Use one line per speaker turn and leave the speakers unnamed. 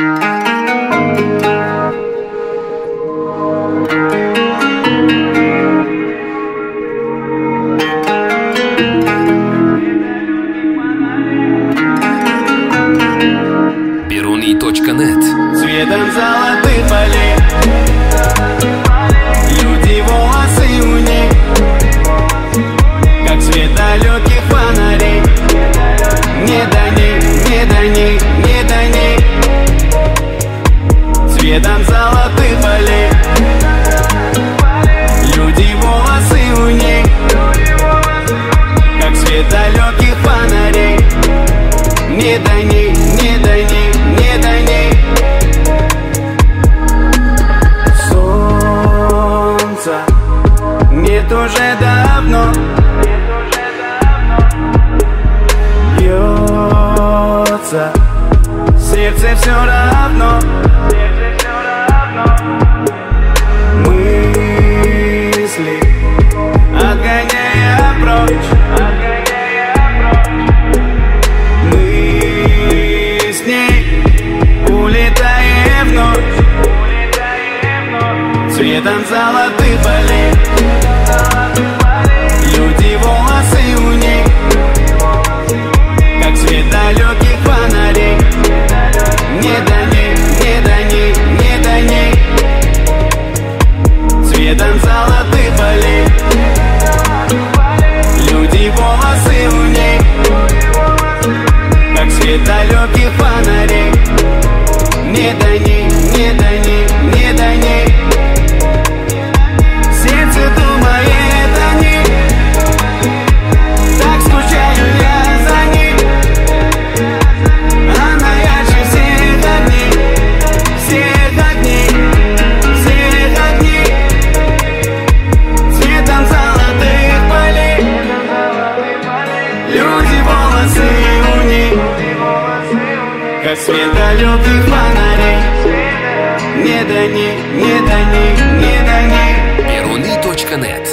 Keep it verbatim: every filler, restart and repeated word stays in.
Перуни точка нет.
Цветом золотых полей, люди, волосы у них, как свет далеких фонарей. Не до них, не до них, не до них. Цветом золотых полей, люди, волосы у них, как свет далеких фонарей. Не до них, не до них, не до них. Солнца нет уже давно, бьется сердце все равно. Мысли отгоняя прочь, улетаем в ночь, цветом золотых полей, люди, волосы у них, как свет далеких фонарей. Не до них, не до них, не до них. Цветом золотых полей, люди, волосы у них, как свет далеких фонарей. Не до них, не до них, не до них. Сердце думает о них, так скучаю я за них. Она ярче всех огней, всех огней, всех огней. Цветом золотых полей, люди, волосы у них, как свет далеких фонарей. Не до них, не до них, не до них.
Перуни точка нет.